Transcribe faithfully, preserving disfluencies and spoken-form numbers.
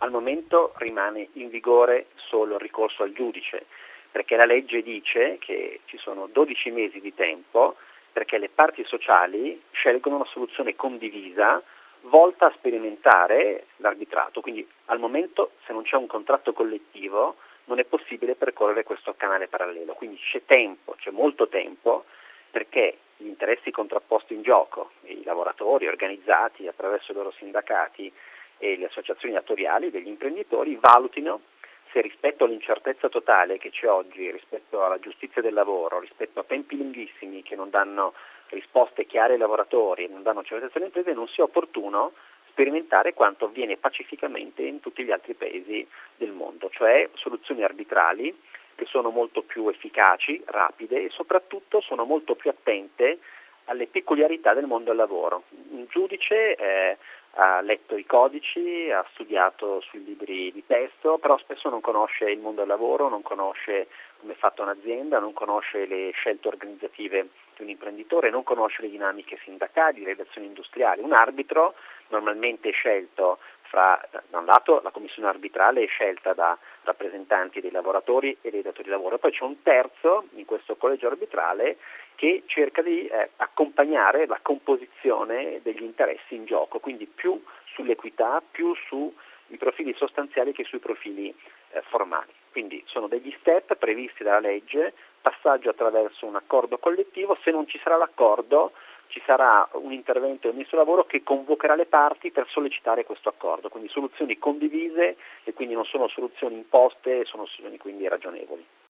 Al momento rimane in vigore solo il ricorso al giudice, perché la legge dice che ci sono dodici mesi di tempo perché le parti sociali scelgono una soluzione condivisa volta a sperimentare l'arbitrato. Quindi al momento, se non c'è un contratto collettivo, non è possibile percorrere questo canale parallelo. Quindi c'è tempo, c'è molto tempo, perché gli interessi contrapposti in gioco, i lavoratori organizzati attraverso i loro sindacati e le associazioni datoriali degli imprenditori, valutino se rispetto all'incertezza totale che c'è oggi, rispetto alla giustizia del lavoro, rispetto a tempi lunghissimi che non danno risposte chiare ai lavoratori e non danno certezza alle imprese, non sia opportuno sperimentare quanto avviene pacificamente in tutti gli altri paesi del mondo, cioè soluzioni arbitrali che sono molto più efficaci, rapide e soprattutto sono molto più attente alle peculiarità del mondo del lavoro. Un giudice eh, ha letto i codici, ha studiato sui libri di testo, però spesso non conosce il mondo del lavoro, non conosce come è fatta un'azienda, non conosce le scelte organizzative di un imprenditore, non conosce le dinamiche sindacali, le relazioni industriali. Un arbitro normalmente è scelto fra, da un lato, la commissione arbitrale è scelta da rappresentanti dei lavoratori e dei datori di lavoro, poi c'è un terzo in questo collegio arbitrale che cerca di eh, accompagnare la composizione degli interessi in gioco, quindi più sull'equità, più sui profili sostanziali che sui profili eh, formali. Quindi sono degli step previsti dalla legge, passaggio attraverso un accordo collettivo. Se non ci sarà l'accordo, ci sarà un intervento del Ministro del Lavoro che convocherà le parti per sollecitare questo accordo, quindi soluzioni condivise e quindi non sono soluzioni imposte, sono soluzioni quindi ragionevoli.